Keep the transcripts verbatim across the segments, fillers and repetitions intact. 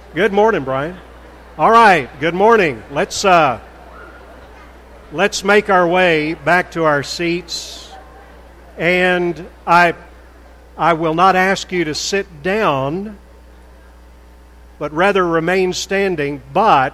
Good morning, Brian. All right, good morning. Let's uh, let's make our way back to our seats, and I I will not ask you to sit down, but rather remain standing. But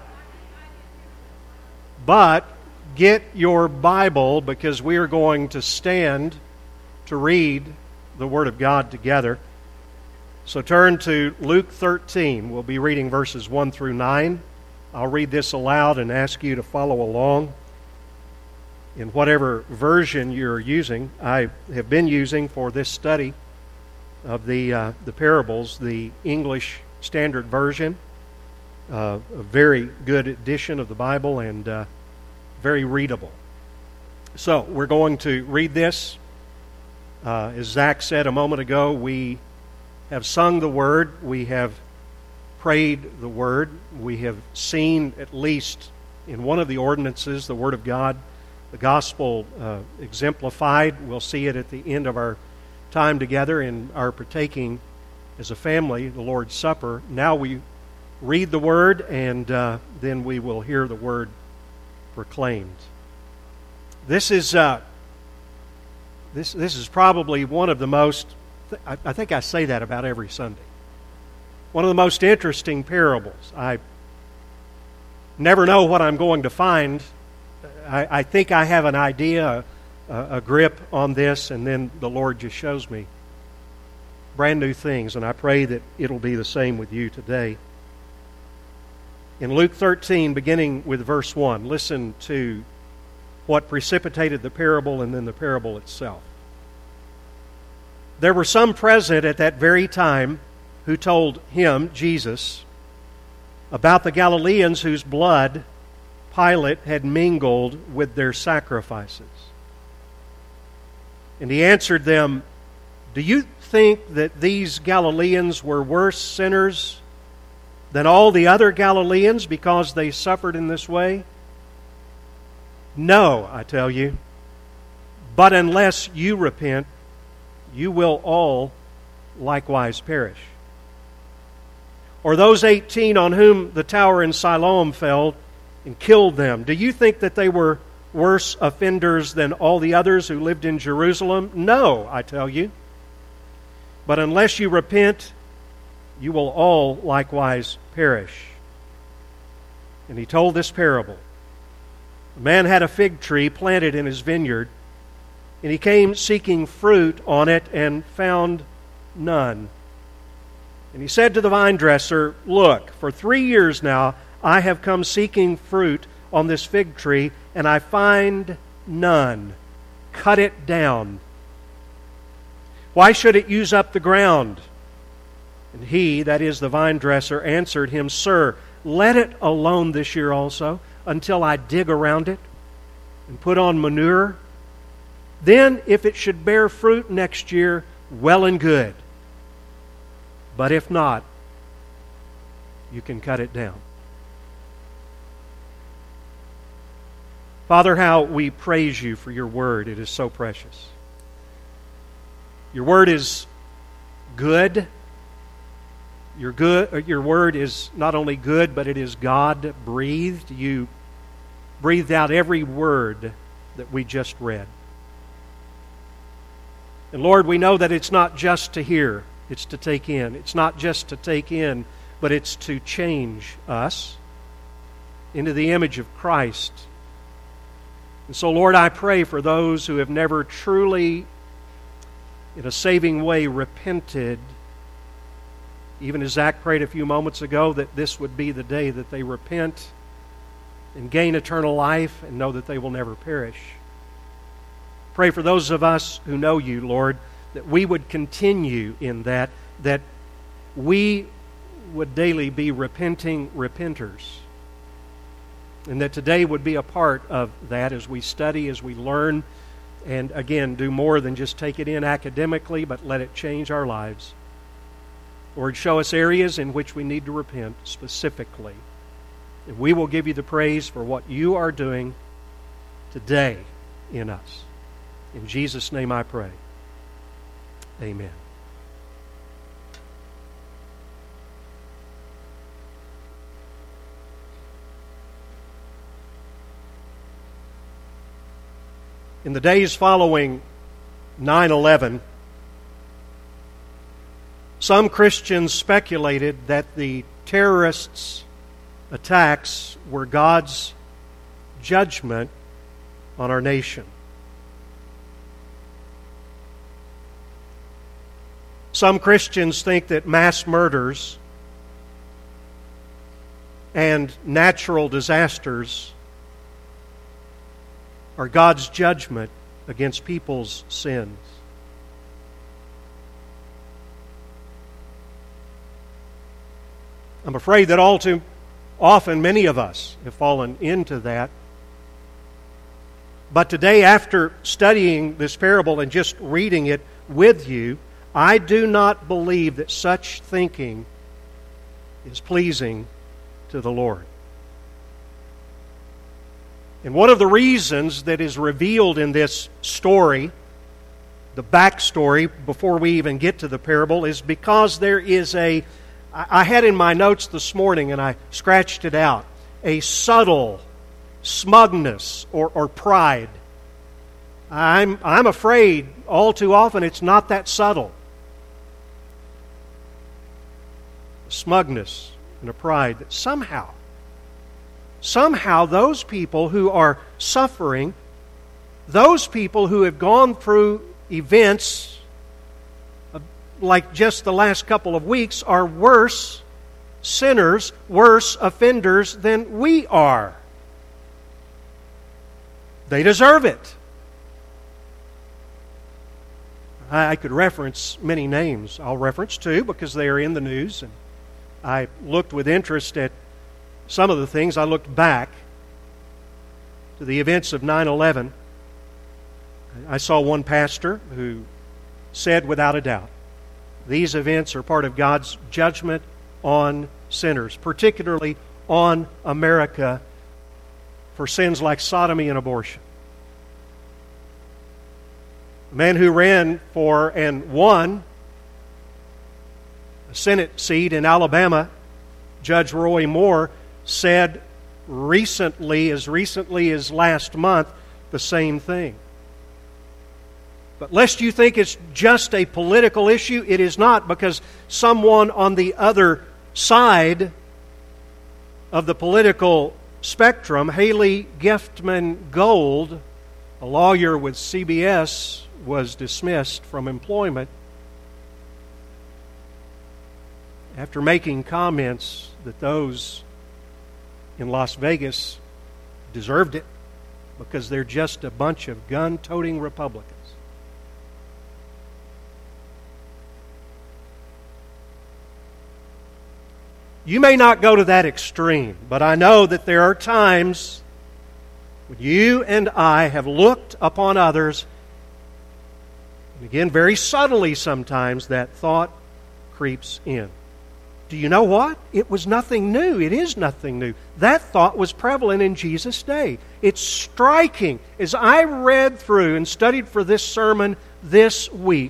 but get your Bible, because we are going to stand to read the Word of God together. So turn to Luke thirteen. We'll be reading verses one through nine. I'll read this aloud and ask you to follow along in whatever version you're using. I have been using for this study of the uh, the parables the English Standard Version, uh, a very good edition of the Bible and uh, very readable. So we're going to read this. Uh, as Zach said a moment ago, we have sung the Word, we have prayed the Word, we have seen at least in one of the ordinances the Word of God, the Gospel uh, exemplified. We'll see it at the end of our time together in our partaking as a family, the Lord's Supper. Now we read the Word, and uh, then we will hear the Word proclaimed. This is uh, this this is probably one of the most, I think I say that about every Sunday, one of the most interesting parables. I never know what I'm going to find. I, I think I have an idea, a, a grip on this, and then the Lord just shows me brand new things, and I pray that it'll be the same with you today. In Luke thirteen, beginning with verse one, listen to what precipitated the parable and then the parable itself. There were some present at that very time who told him, Jesus, about the Galileans whose blood Pilate had mingled with their sacrifices. And he answered them, "Do you think that these Galileans were worse sinners than all the other Galileans because they suffered in this way? No, I tell you. But unless you repent, you will all likewise perish. Or those eighteen on whom the tower in Siloam fell and killed them, do you think that they were worse offenders than all the others who lived in Jerusalem? No, I tell you. But unless you repent, you will all likewise perish." And he told this parable. A man had a fig tree planted in his vineyard, and he came seeking fruit on it and found none. And he said to the vine dresser, "Look, for three years now I have come seeking fruit on this fig tree, and I find none. Cut it down. Why should it use up the ground?" And he, that is the vine dresser, answered him, "Sir, let it alone this year also, until I dig around it and put on manure. Then, if it should bear fruit next year, well and good. But if not, you can cut it down." Father, how we praise you for your word. It is so precious. Your word is good. Your good, your word is not only good, but it is God-breathed. You breathed out every word that we just read. And Lord, we know that it's not just to hear, it's to take in. It's not just to take in, but it's to change us into the image of Christ. And so, Lord, I pray for those who have never truly, in a saving way, repented, even as Zach prayed a few moments ago, that this would be the day that they repent and gain eternal life and know that they will never perish. Pray for those of us who know you, Lord, that we would continue in that, that we would daily be repenting repenters. And that today would be a part of that as we study, as we learn, and again, do more than just take it in academically, but let it change our lives. Lord, show us areas in which we need to repent specifically. And we will give you the praise for what you are doing today in us. In Jesus' name I pray. Amen. In the days following nine eleven, some Christians speculated that the terrorists' attacks were God's judgment on our nation. Some Christians think that mass murders and natural disasters are God's judgment against people's sins. I'm afraid that all too often many of us have fallen into that. But today, after studying this parable and just reading it with you, I do not believe that such thinking is pleasing to the Lord. And one of the reasons that is revealed in this story, the backstory, before we even get to the parable, is because there is a, I had in my notes this morning, and I scratched it out, a subtle smugness or, or pride. I'm, I'm afraid all too often it's not that subtle. A smugness and a pride that somehow, somehow those people who are suffering, those people who have gone through events like just the last couple of weeks are worse sinners, worse offenders than we are. They deserve it. I could reference many names. I'll reference two because they are in the news. And I looked with interest at some of the things. I looked back to the events of nine eleven. I saw one pastor who said without a doubt, these events are part of God's judgment on sinners, particularly on America for sins like sodomy and abortion. A man who ran for and won a Senate seat in Alabama, Judge Roy Moore, said recently, as recently as last month, the same thing. But lest you think it's just a political issue, it is not, because someone on the other side of the political spectrum, Haley Giftman Gold, a lawyer with C B S, was dismissed from employment after making comments that those in Las Vegas deserved it because they're just a bunch of gun-toting Republicans. You may not go to that extreme, but I know that there are times when you and I have looked upon others, and again, very subtly sometimes, that thought creeps in. Do you know what? It was nothing new. It is nothing new. That thought was prevalent in Jesus' day. It's striking. As I read through and studied for this sermon this week,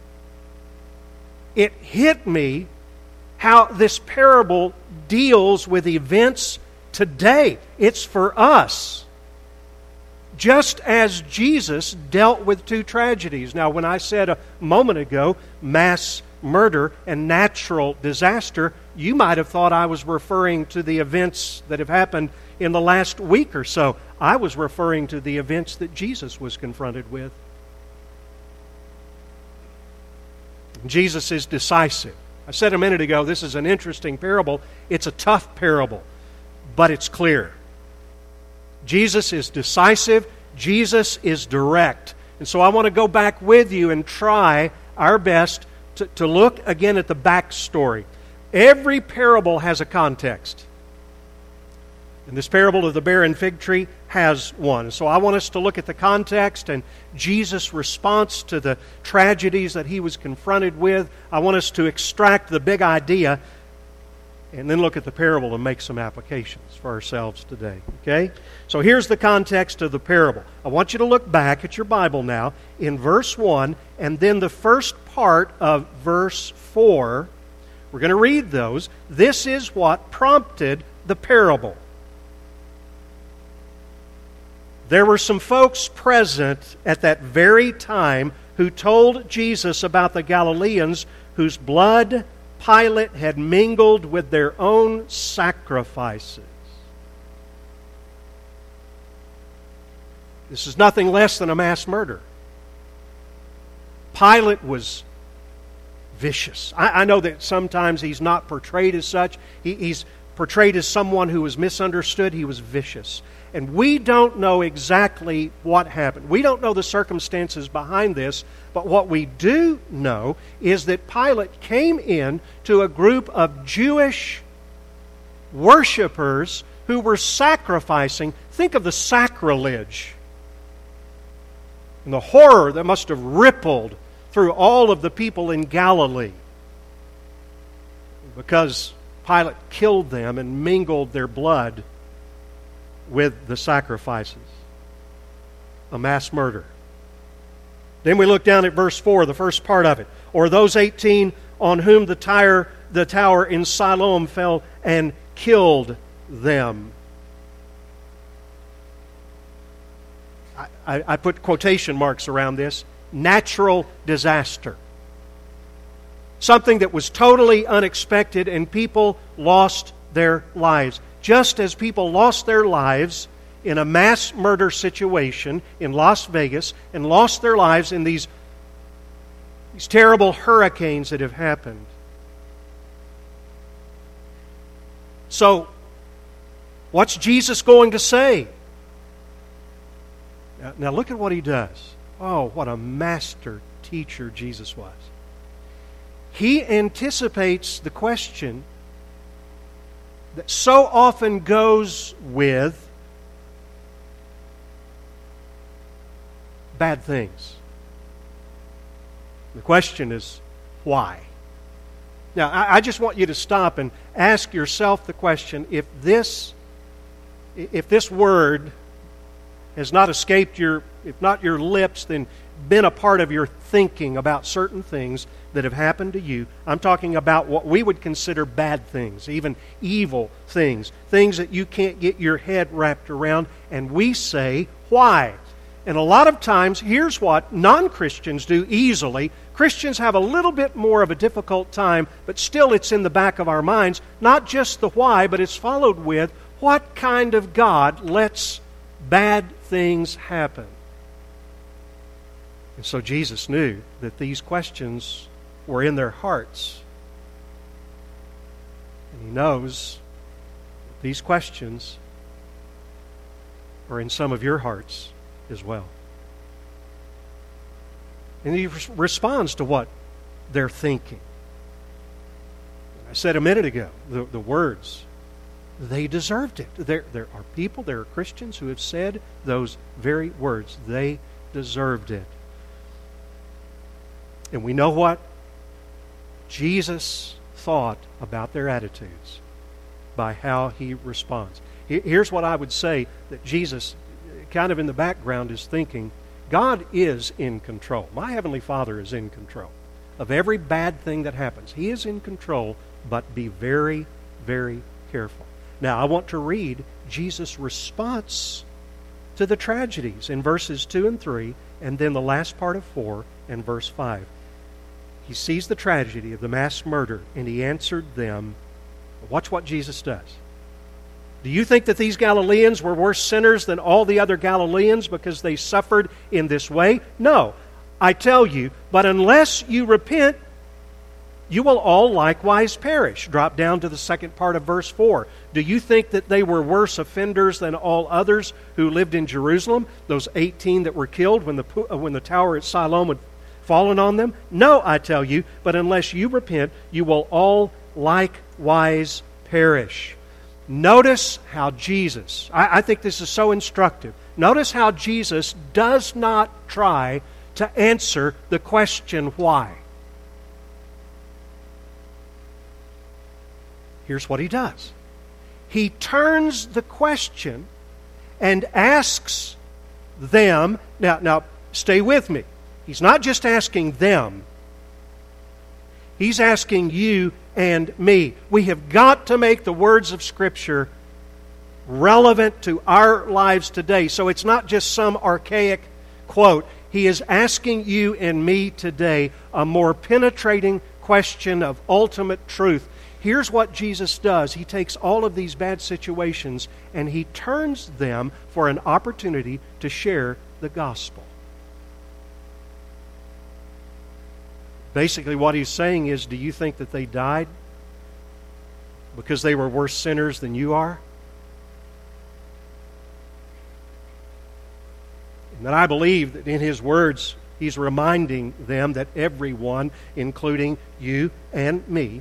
it hit me how this parable deals with events today. It's for us. Just as Jesus dealt with two tragedies. Now, when I said a moment ago, mass murder and natural disaster, you might have thought I was referring to the events that have happened in the last week or so. I was referring to the events that Jesus was confronted with. Jesus is decisive. I said a minute ago, this is an interesting parable. It's a tough parable, but it's clear. Jesus is decisive. Jesus is direct. And so I want to go back with you and try our best to, to look again at the backstory. Every parable has a context. And this parable of the barren fig tree has one. So I want us to look at the context and Jesus' response to the tragedies that he was confronted with. I want us to extract the big idea and then look at the parable and make some applications for ourselves today. Okay? So here's the context of the parable. I want you to look back at your Bible now in verse one and then the first part of verse four. We're going to read those. This is what prompted the parable. There were some folks present at that very time who told Jesus about the Galileans whose blood Pilate had mingled with their own sacrifices. This is nothing less than a mass murder. Pilate was vicious. I, I know that sometimes he's not portrayed as such. He, he's portrayed as someone who was misunderstood. He was vicious. And we don't know exactly what happened. We don't know the circumstances behind this, but what we do know is that Pilate came in to a group of Jewish worshipers who were sacrificing. Think of the sacrilege and the horror that must have rippled through all of the people in Galilee, because Pilate killed them and mingled their blood with the sacrifices. A mass murder. Then we look down at verse four, the first part of it. Or those eighteen on whom the, tire, the tower in Siloam fell and killed them. I, I, I put quotation marks around this. Natural disaster. Something that was totally unexpected, and people lost their lives. Just as people lost their lives in a mass murder situation in Las Vegas and lost their lives in these, these terrible hurricanes that have happened. So, what's Jesus going to say? Now, now look at what He does. Oh, what a master teacher Jesus was. He anticipates the question that so often goes with bad things. The question is, why? Now, I, I just want you to stop and ask yourself the question, if this, if this word has not escaped your, if not your lips, then been a part of your thinking about certain things that have happened to you. I'm talking about what we would consider bad things, even evil things, things that you can't get your head wrapped around, and we say, why? And a lot of times, here's what non-Christians do easily. Christians have a little bit more of a difficult time, but still it's in the back of our minds, not just the why, but it's followed with, what kind of God lets bad things happen? And so Jesus knew that these questions were in their hearts. And He knows that these questions are in some of your hearts as well. And He responds to what they're thinking. I said a minute ago, the, the words, they deserved it. There, there are people, there are Christians who have said those very words. They deserved it. And we know what Jesus thought about their attitudes by how He responds. Here's what I would say that Jesus, kind of in the background, is thinking. God is in control. My Heavenly Father is in control of every bad thing that happens. He is in control, but be very, very careful. Now, I want to read Jesus' response to the tragedies in verses two and three, and then the last part of four and verse five. He sees the tragedy of the mass murder, and He answered them. Watch what Jesus does. Do you think that these Galileans were worse sinners than all the other Galileans because they suffered in this way? No, I tell you, but unless you repent, you will all likewise perish. Drop down to the second part of verse four. Do you think that they were worse offenders than all others who lived in Jerusalem? Those eighteen that were killed when the, when the tower at Siloam had fallen on them? No, I tell you, but unless you repent, you will all likewise perish. Notice how Jesus, I, I think this is so instructive. Notice how Jesus does not try to answer the question why. Here's what He does. He turns the question and asks them, now, now stay with me. He's not just asking them. He's asking you and me. We have got to make the words of Scripture relevant to our lives today. So it's not just some archaic quote. He is asking you and me today a more penetrating question of ultimate truth. Here's what Jesus does. He takes all of these bad situations and He turns them for an opportunity to share the gospel. Basically what He's saying is, do you think that they died because they were worse sinners than you are? And that I believe that in His words, He's reminding them that everyone, including you and me,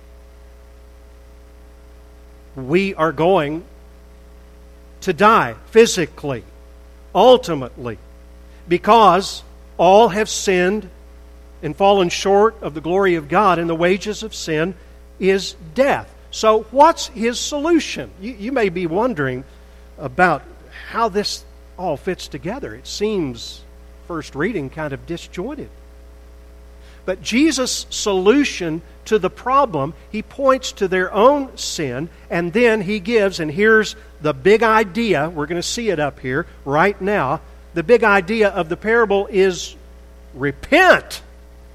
we are going to die physically, ultimately, because all have sinned and fallen short of the glory of God, and the wages of sin is death. So what's His solution? You, you may be wondering about how this all fits together. It seems, first reading, kind of disjointed. But Jesus' solution to the problem, He points to their own sin, and then He gives, and here's the big idea, we're going to see it up here right now. The big idea of the parable is repent.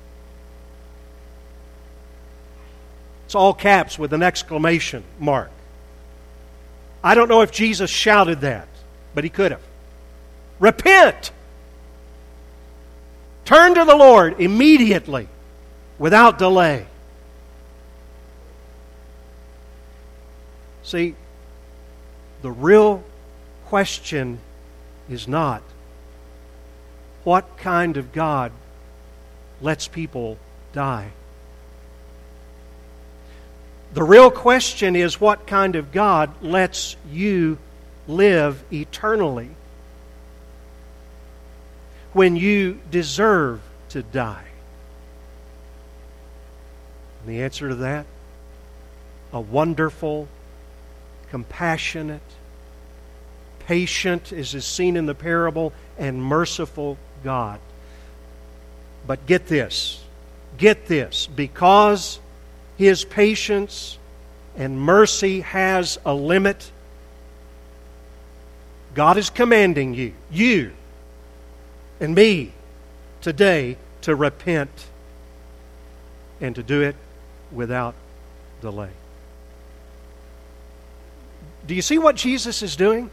It's all caps with an exclamation mark. I don't know if Jesus shouted that, but He could have. Repent! Turn to the Lord immediately, without delay. See, the real question is not what kind of God lets people die. The real question is what kind of God lets you live eternally when you deserve to die. And the answer to that, a wonderful, compassionate, patient, as is seen in the parable, and merciful God. But get this, get this, because His patience and mercy has a limit, God is commanding you, you and me today, to repent and to do it without delay. Do you see what Jesus is doing?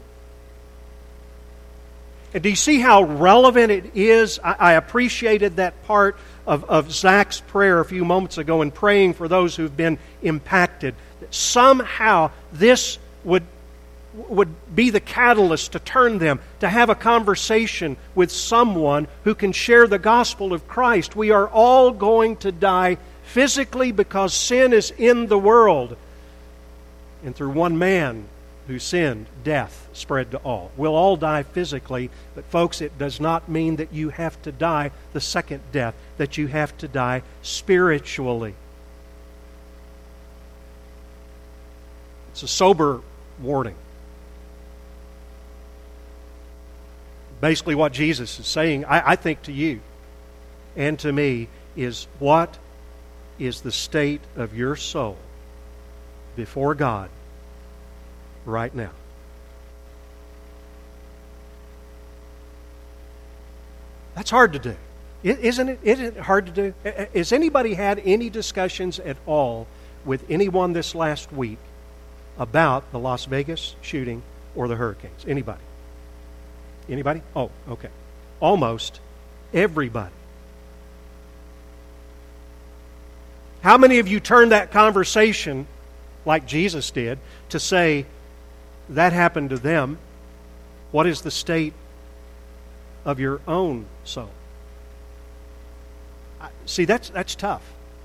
And do you see how relevant it is? I, I appreciated that part of, of Zach's prayer a few moments ago in praying for those who've been impacted. That somehow this would, would be the catalyst to turn them, to have a conversation with someone who can share the gospel of Christ. We are all going to die physically because sin is in the world. And through one man who sinned, death spread to all. We'll all die physically, but folks, it does not mean that you have to die the second death, that you have to die spiritually. It's a sober warning. Basically what Jesus is saying, I, I think to you and to me, is what is the state of your soul before God right now? That's hard to do. Isn't it? Isn't it hard to do? Has anybody had any discussions at all with anyone this last week about the Las Vegas shooting or the hurricanes? Anybody? Anybody? Oh, okay. Almost everybody. How many of you turned that conversation, like Jesus did, to say, that happened to them? What is the state of your own soul? See, that's that's tough.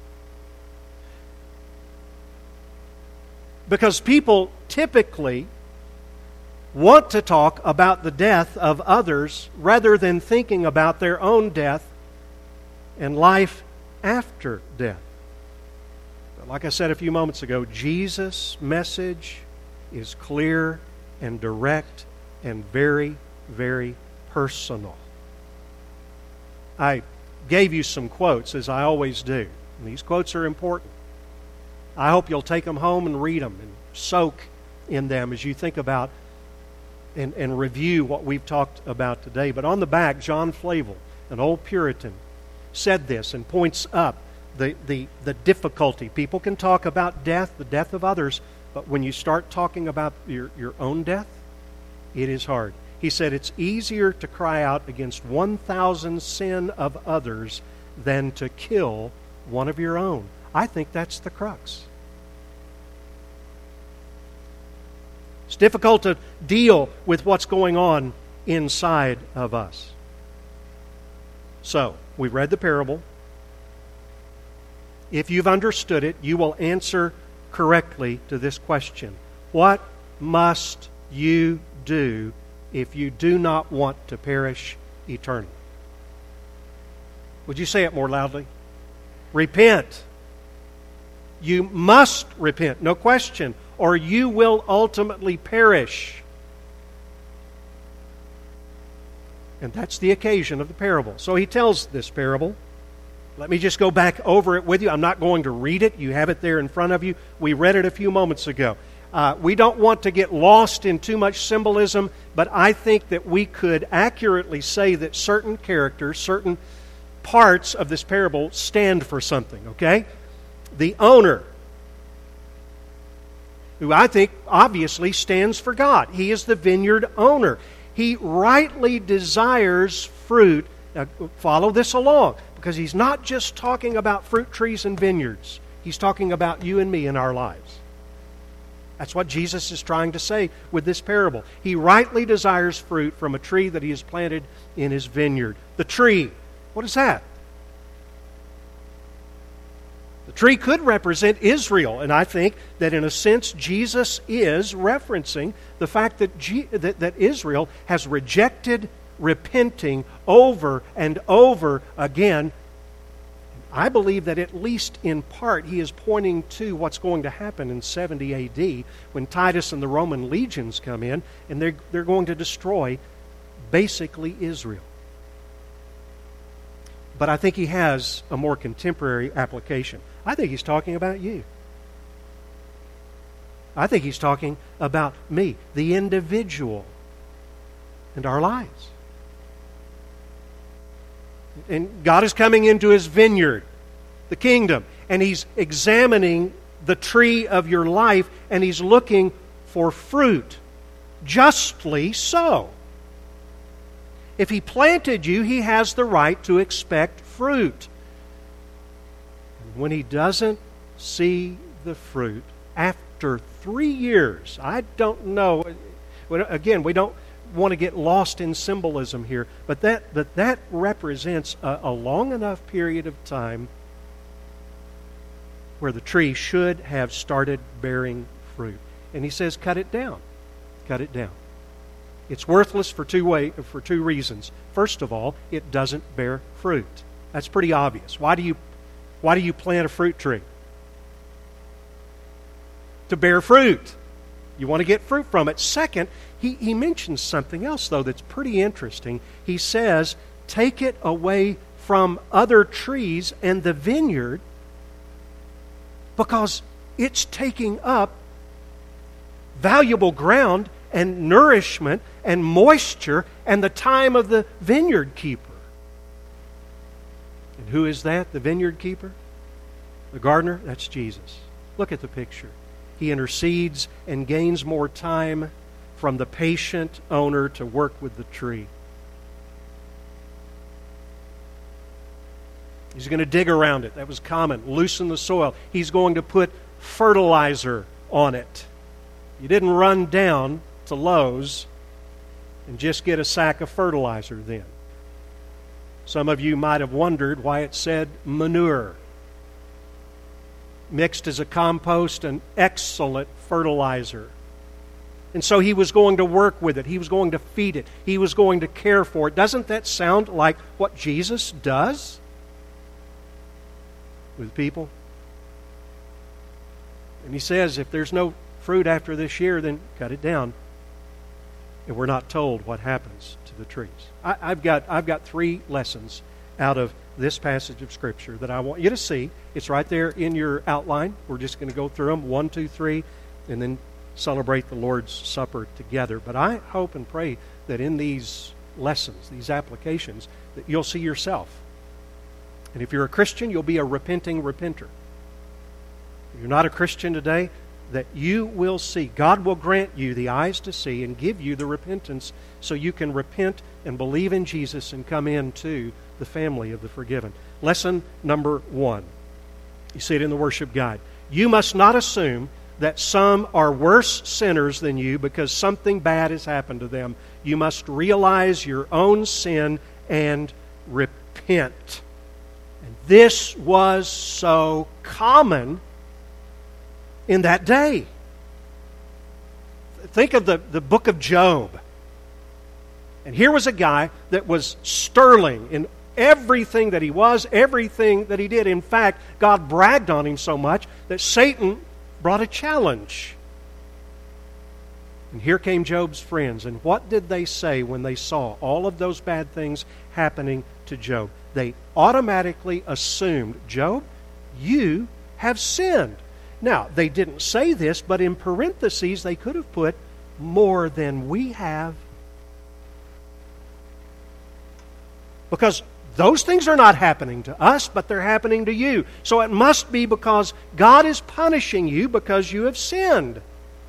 Because people typically want to talk about the death of others rather than thinking about their own death and life after death. But like I said a few moments ago, Jesus' message is clear and direct and very, very personal. I gave you some quotes, as I always do. And these quotes are important. I hope you'll take them home and read them and soak in them as you think about and, and review what we've talked about today. But on the back, John Flavel, an old Puritan, said this and points up the, the, the difficulty. People can talk about death, the death of others, but when you start talking about your, your own death, it is hard. He said it's easier to cry out against one thousand sin of others than to kill one of your own. I think that's the crux. It's difficult to deal with what's going on inside of us. So, we've read the parable. If you've understood it, you will answer correctly to this question. What must you do if you do not want to perish eternally? Would you say it more loudly? Repent. You must repent, no question, or you will ultimately perish. And that's the occasion of the parable. So he tells this parable. Let me just go back over it with you. I'm not going to read it. You have it there in front of you. We read it a few moments ago. Uh, we don't want to get lost in too much symbolism, but I think that we could accurately say that certain characters, certain parts of this parable stand for something, okay? The owner, who I think obviously stands for God. He is the vineyard owner. He rightly desires fruit. Now, follow this along, because he's not just talking about fruit trees and vineyards. He's talking about you and me in our lives. That's what Jesus is trying to say with this parable. He rightly desires fruit from a tree that he has planted in his vineyard. The tree, what is that? The tree could represent Israel, and I think that in a sense Jesus is referencing the fact that, G- that, that Israel has rejected repenting over and over again. I believe that at least in part he is pointing to what's going to happen in seventy A D when Titus and the Roman legions come in and they're, they're going to destroy basically Israel. But I think he has a more contemporary application. I think he's talking about you. I think he's talking about me, the individual, and our lives. And God is coming into his vineyard, the kingdom, and he's examining the tree of your life, and he's looking for fruit. Justly so. If he planted you, he has the right to expect fruit. And when he doesn't see the fruit after three years, I don't know. Again, we don't want to get lost in symbolism here, but that that, that represents a, a long enough period of time where the tree should have started bearing fruit. And he says, cut it down. Cut it down. It's worthless for two way, for two reasons. First of all, it doesn't bear fruit. That's pretty obvious. Why do you why do you plant a fruit tree? To bear fruit. You want to get fruit from it. Second, he, he mentions something else, though, that's pretty interesting. He says, take it away from other trees and the vineyard because it's taking up valuable ground and nourishment and moisture and the time of the vineyard keeper. And who is that, the vineyard keeper? The gardener? That's Jesus. Look at the picture. He intercedes and gains more time from the patient owner to work with the tree. He's going to dig around it. That was common. Loosen the soil. He's going to put fertilizer on it. You didn't run down to Lowe's and just get a sack of fertilizer then. Some of you might have wondered why it said manure. Mixed as a compost, an excellent fertilizer. And so he was going to work with it. He was going to feed it. He was going to care for it. Doesn't that sound like what Jesus does with people? And he says, if there's no fruit after this year, then cut it down. And we're not told what happens to the trees. I, I've got I've got three lessons out of this passage of Scripture that I want you to see. It's right there in your outline. We're just going to go through them, one, two, three, and then celebrate the Lord's Supper together. But I hope and pray that in these lessons, these applications, that you'll see yourself. And if you're a Christian, you'll be a repenting repenter. If you're not a Christian today, that you will see. God will grant you the eyes to see and give you the repentance so you can repent and believe in Jesus and come into the family of the forgiven. Lesson number one. You see it in the worship guide. You must not assume that some are worse sinners than you because something bad has happened to them. You must realize your own sin and repent. And this was so common in that day. Think of the, the book of Job. And here was a guy that was sterling in everything that he was, everything that he did. In fact, God bragged on him so much that Satan brought a challenge. And here came Job's friends. And what did they say when they saw all of those bad things happening to Job? They automatically assumed, Job, you have sinned. Now, they didn't say this, but in parentheses they could have put, more than we have. Because those things are not happening to us, but they're happening to you. So it must be because God is punishing you because you have sinned.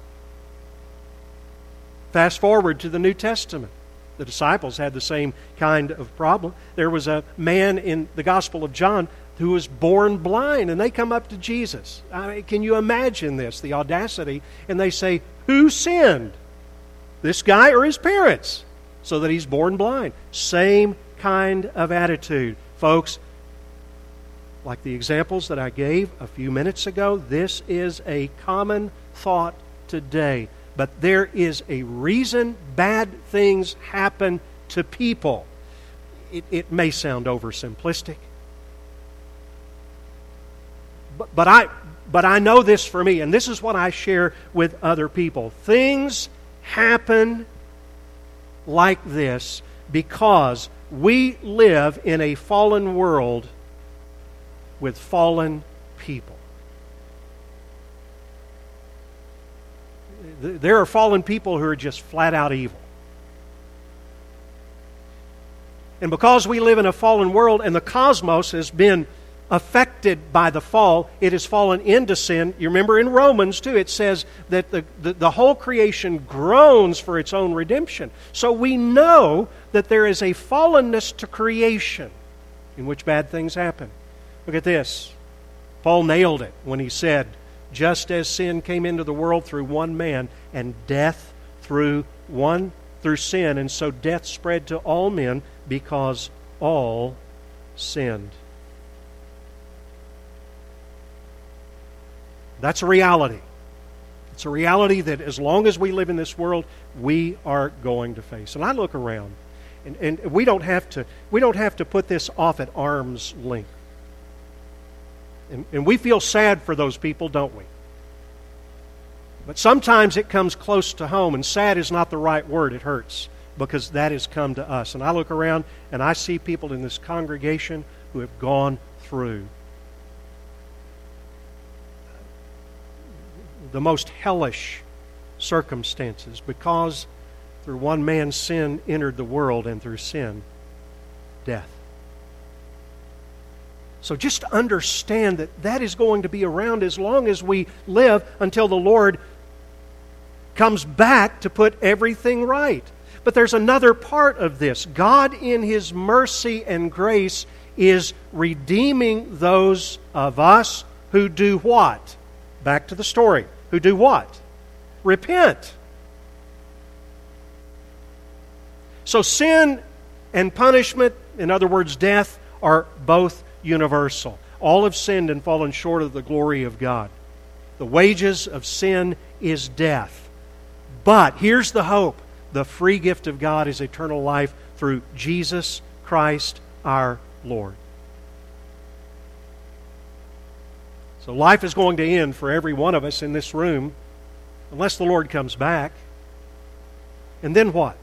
Fast forward to the New Testament. The disciples had the same kind of problem. There was a man in the Gospel of John who was born blind, and they come up to Jesus. I mean, can you imagine this, the audacity? And they say, who sinned? This guy or his parents? So that he's born blind. Same kind of attitude. Folks, like the examples that I gave a few minutes ago, this is a common thought today. But there is a reason bad things happen to people. It, it may sound oversimplistic. But, but, I, but I know this for me, and this is what I share with other people. Things happen like this because we live in a fallen world with fallen people. There are fallen people who are just flat out evil. And because we live in a fallen world and the cosmos has been affected by the fall, it has fallen into sin. You remember in Romans too, it says that the, the, the whole creation groans for its own redemption. So we know that there is a fallenness to creation in which bad things happen. Look at this. Paul nailed it when he said, just as sin came into the world through one man, and death through one through sin, and so death spread to all men because all sinned. That's a reality. It's a reality that as long as we live in this world, we are going to face. And I look around, and, and we don't have to we don't have to put this off at arm's length. And, and we feel sad for those people, don't we? But sometimes it comes close to home, and sad is not the right word. It hurts because that has come to us. And I look around and I see people in this congregation who have gone through the most hellish circumstances because through one man's sin entered the world, and through sin, death. So just understand that that is going to be around as long as we live until the Lord comes back to put everything right. But there's another part of this. God in His mercy and grace is redeeming those of us who do what? Back to the story. Who do what? Repent. So sin and punishment, in other words, death, are both universal. All have sinned and fallen short of the glory of God. The wages of sin is death. But here's the hope. The free gift of God is eternal life through Jesus Christ our Lord. So life is going to end for every one of us in this room unless the Lord comes back. And then what?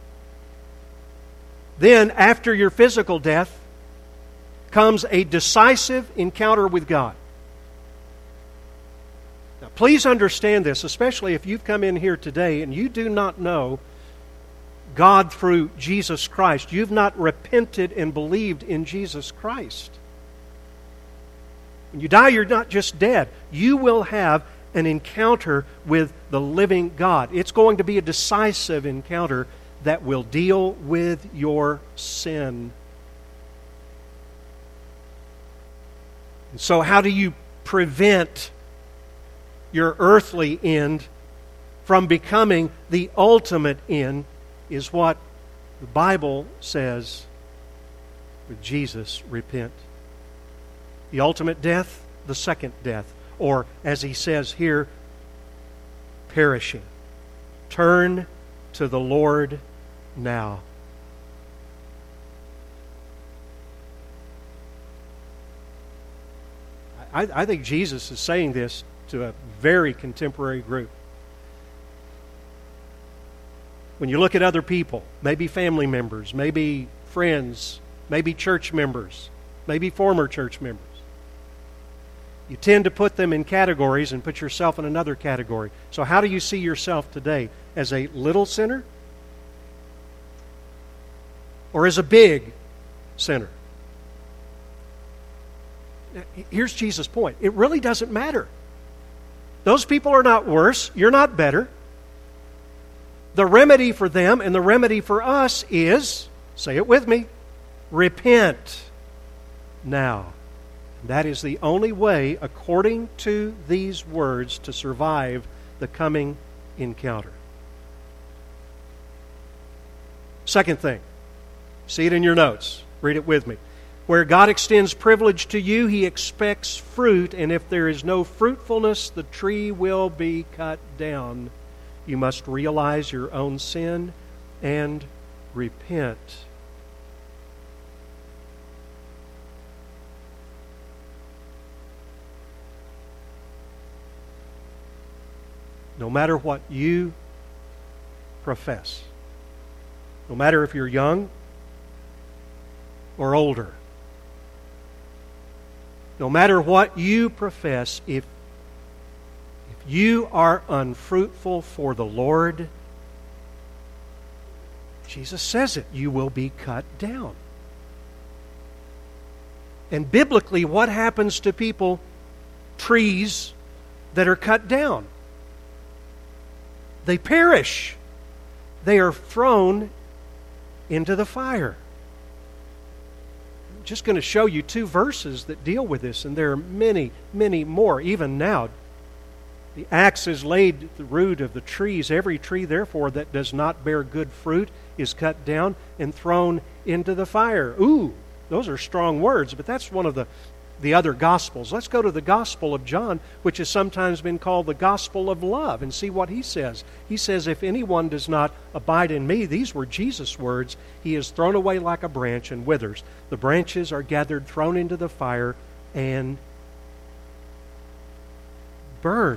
Then, after your physical death, comes a decisive encounter with God. Now, please understand this, especially if you've come in here today and you do not know God through Jesus Christ. You've not repented and believed in Jesus Christ. When you die, you're not just dead. You will have an encounter with the living God. It's going to be a decisive encounter that will deal with your sin. And so how do you prevent your earthly end from becoming the ultimate end is what the Bible says with Jesus, repent. The ultimate death, the second death, or as he says here, perishing. Turn to the Lord now. I, I think Jesus is saying this to a very contemporary group. When you look at other people, maybe family members, maybe friends, maybe church members, maybe former church members, you tend to put them in categories and put yourself in another category. So how do you see yourself today? As a little sinner? Or as a big sinner? Here's Jesus' point. It really doesn't matter. Those people are not worse. You're not better. The remedy for them and the remedy for us is, say it with me, repent now. That is the only way, according to these words, to survive the coming encounter. Second thing, see it in your notes. Read it with me. Where God extends privilege to you, He expects fruit, and if there is no fruitfulness, the tree will be cut down. You must realize your own sin and repent. No matter what you profess, no matter if you're young or older, no matter what you profess, if, if you are unfruitful for the Lord, Jesus says it, you will be cut down. And biblically, what happens to people, trees that are cut down? They perish. They are thrown into the fire. I'm just going to show you two verses that deal with this, and there are many, many more, even now. The axe is laid at the root of the trees. Every tree, therefore, that does not bear good fruit is cut down and thrown into the fire. Ooh, those are strong words, but that's one of the the other Gospels. Let's go to the Gospel of John, which has sometimes been called the Gospel of Love, and see what he says. He says, if anyone does not abide in me, these were Jesus' words, he is thrown away like a branch and withers. The branches are gathered, thrown into the fire, and burned.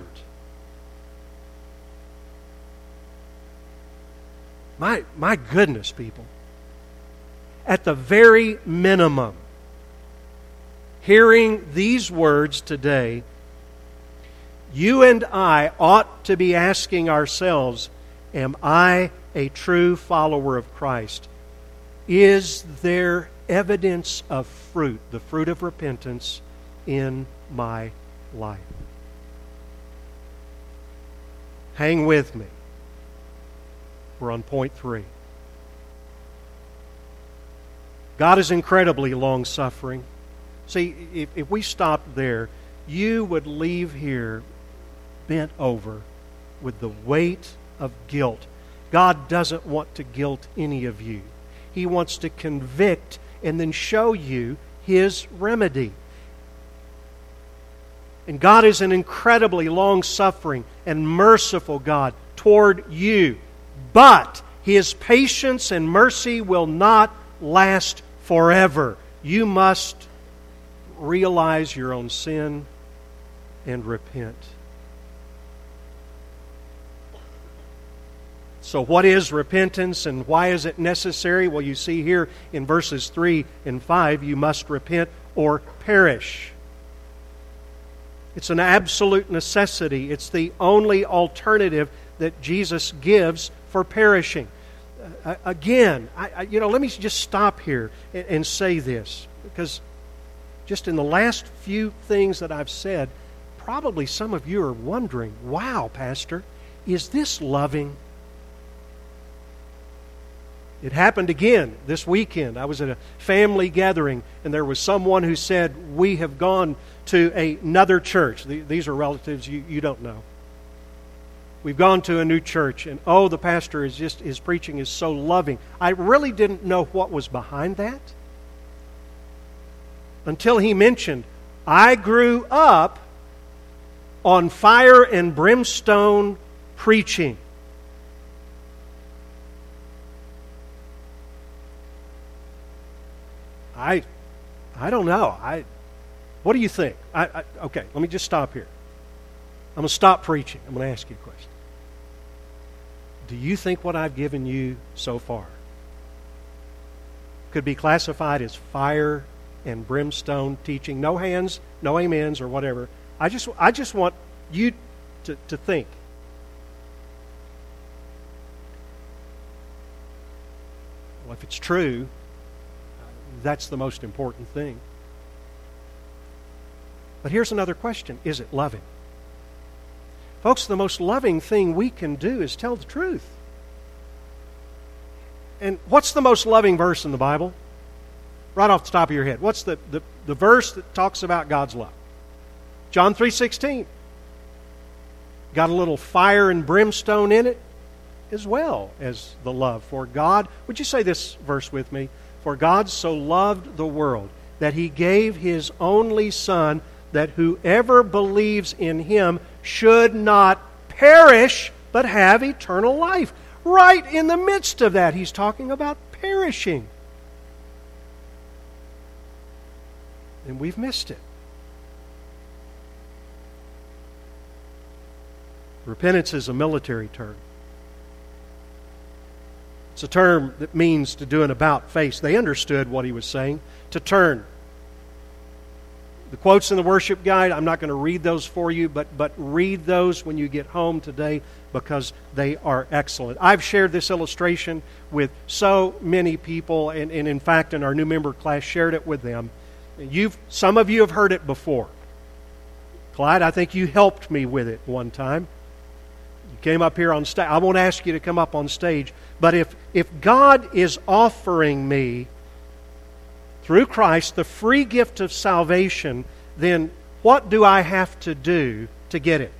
My, my goodness, people. At the very minimum, hearing these words today, you and I ought to be asking ourselves, am I a true follower of Christ? Is there evidence of fruit, the fruit of repentance, in my life? Hang with me. We're on point three. God is incredibly long-suffering. See, if, if we stopped there, you would leave here bent over with the weight of guilt. God doesn't want to guilt any of you. He wants to convict and then show you His remedy. And God is an incredibly long-suffering and merciful God toward you. But His patience and mercy will not last forever. You must realize your own sin and repent. So what is repentance and why is it necessary? Well, you see here in verses three and five, you must repent or perish. It's an absolute necessity. It's the only alternative that Jesus gives for perishing. Uh, again, I, I, you know, let me just stop here and, and say this, because just in the last few things that I've said, probably some of you are wondering, wow, Pastor, is this loving? It happened again this weekend. I was at a family gathering, and there was someone who said, we have gone to another church. These are relatives you, you don't know. We've gone to a new church, and oh, the pastor is just, his preaching is so loving. I really didn't know what was behind that until he mentioned, I grew up on fire and brimstone preaching. I, I don't know. I, what do you think? I, I, okay, let me just stop here. I'm going to stop preaching. I'm going to ask you a question. Do you think what I've given you so far could be classified as fire and brimstone teaching? No hands, no amens, or whatever. I just, I just want you to, to think. Well, if it's true, that's the most important thing. But here's another question. Is it loving? Folks, the most loving thing we can do is tell the truth. And what's the most loving verse in the Bible? Right off the top of your head. What's the, the, the verse that talks about God's love? John three sixteen. Got a little fire and brimstone in it as well as the love. For God, would you say this verse with me? For God so loved the world that He gave His only Son, that whoever believes in Him should not perish, but have eternal life. Right in the midst of that, He's talking about perishing. And we've missed it. Repentance is a military term. It's a term that means to do an about face. They understood what he was saying. To turn. The quotes in the worship guide, I'm not going to read those for you, but, but read those when you get home today because they are excellent. I've shared this illustration with so many people, and, and in fact, in our new member class, shared it with them. You've, some of you have heard it before. Clyde, I think you helped me with it one time. You came up here on stage. I won't ask you to come up on stage, but if, if God is offering me, through Christ, the free gift of salvation, then what do I have to do to get it?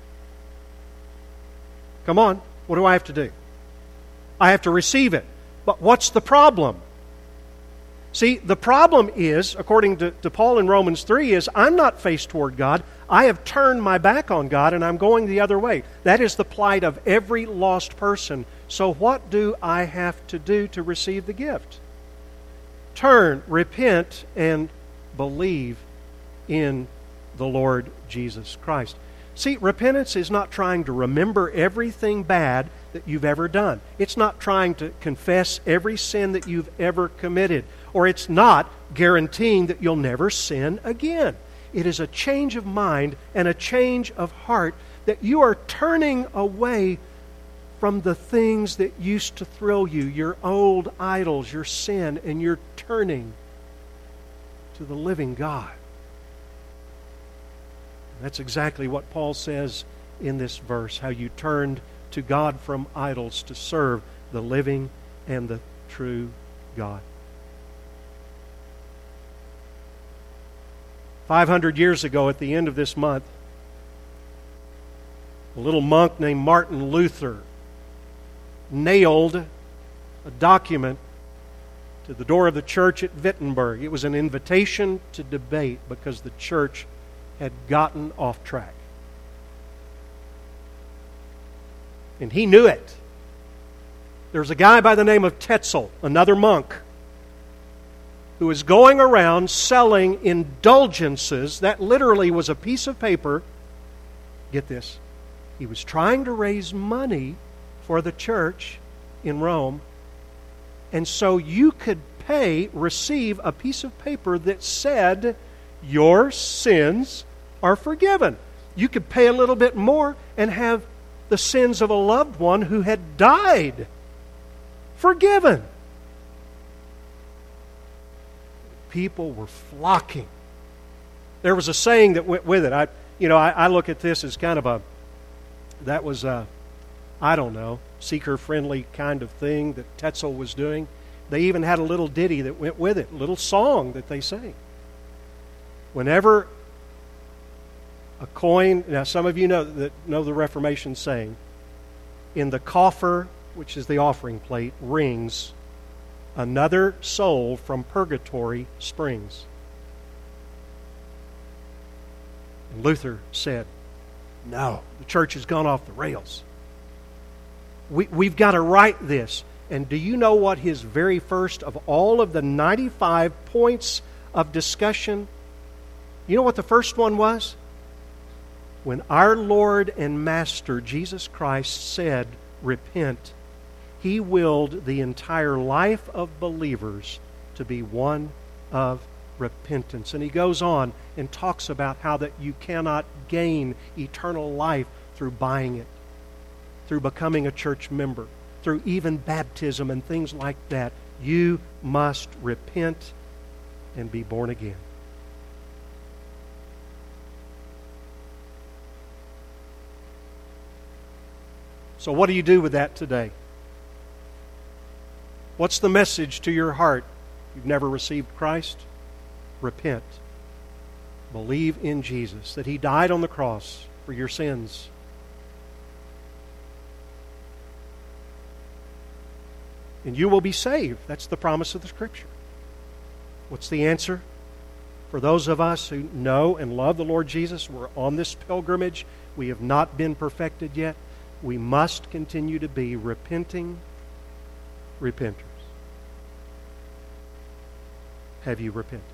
Come on, what do I have to do? I have to receive it. But what's the problem? See, the problem is, according to, to Paul in Romans three, is I'm not faced toward God. I have turned my back on God and I'm going the other way. That is the plight of every lost person. So what do I have to do to receive the gift? Turn, repent, and believe in the Lord Jesus Christ. See, repentance is not trying to remember everything bad that you've ever done. It's not trying to confess every sin that you've ever committed. Or it's not guaranteeing that you'll never sin again. It is a change of mind and a change of heart that you are turning away from the things that used to thrill you, your old idols, your sin, and you're turning to the living God. That's exactly what Paul says in this verse, how you turned to God from idols to serve the living and the true God. Five hundred years ago, at the end of this month, a little monk named Martin Luther nailed a document to the door of the church at Wittenberg. It was an invitation to debate because the church had gotten off track. And he knew it. There was a guy by the name of Tetzel, another monk, who was going around selling indulgences. That literally was a piece of paper. Get this. He was trying to raise money for the church in Rome. And so you could pay, receive a piece of paper that said, your sins are forgiven. You could pay a little bit more and have the sins of a loved one who had died forgiven. People were flocking. There was a saying that went with it. I, you know, I, I look at this as kind of a, that was a, I don't know, seeker-friendly kind of thing that Tetzel was doing. They even had a little ditty that went with it, a little song that they sang. Whenever a coin, now some of you know that know the Reformation saying, in the coffer, which is the offering plate, rings, another soul from purgatory springs. And Luther said, no, the church has gone off the rails. We, we've got to right this. And do you know what his very first of all of the ninety-five points of discussion, you know what the first one was? When our Lord and Master Jesus Christ said, repent, He willed the entire life of believers to be one of repentance. And he goes on and talks about how that you cannot gain eternal life through buying it, through becoming a church member, through even baptism and things like that. You must repent and be born again. So what do you do with that today? What's the message to your heart? You've never received Christ? Repent. Believe in Jesus, that He died on the cross for your sins. And you will be saved. That's the promise of the Scripture. What's the answer? For those of us who know and love the Lord Jesus, we're on this pilgrimage. We have not been perfected yet. We must continue to be repenting repenters. Have you repented?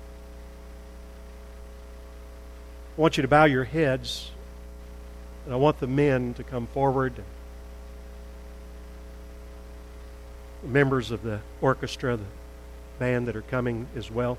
I want you to bow your heads, and I want the men to come forward. The members of the orchestra, the band that are coming as well.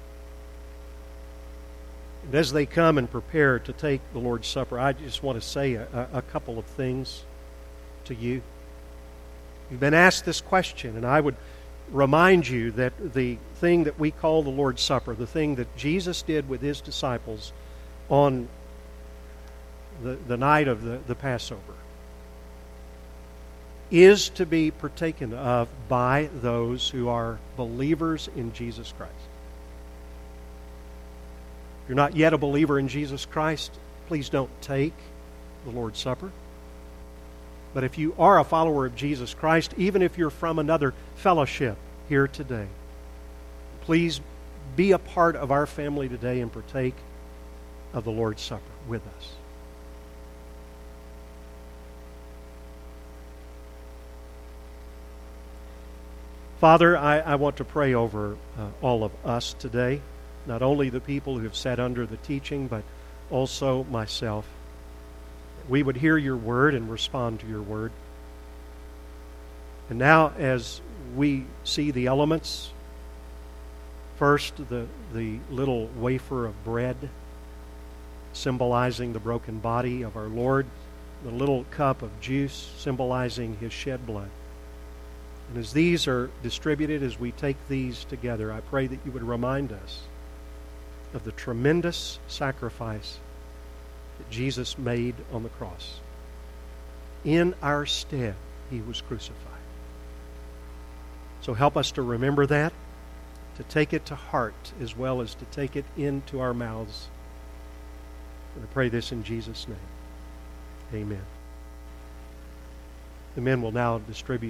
And as they come and prepare to take the Lord's Supper, I just want to say a, a couple of things to you. You've been asked this question, and I would remind you that the thing that we call the Lord's Supper, the thing that Jesus did with His disciples on the, the night of the, the Passover, is to be partaken of by those who are believers in Jesus Christ. If you're not yet a believer in Jesus Christ, please don't take the Lord's Supper. But if you are a follower of Jesus Christ, even if you're from another fellowship here today, please be a part of our family today and partake of the Lord's Supper with us. Father, I, I want to pray over uh, all of us today, not only the people who have sat under the teaching, but also myself. We would hear your word and respond to your word. And now as we see the elements, first the, the little wafer of bread symbolizing the broken body of our Lord, the little cup of juice symbolizing His shed blood. And as these are distributed, as we take these together, I pray that you would remind us of the tremendous sacrifice that Jesus made on the cross. In our stead, He was crucified. So help us to remember that, to take it to heart, as well as to take it into our mouths. And I pray this in Jesus' name. Amen. The men will now distribute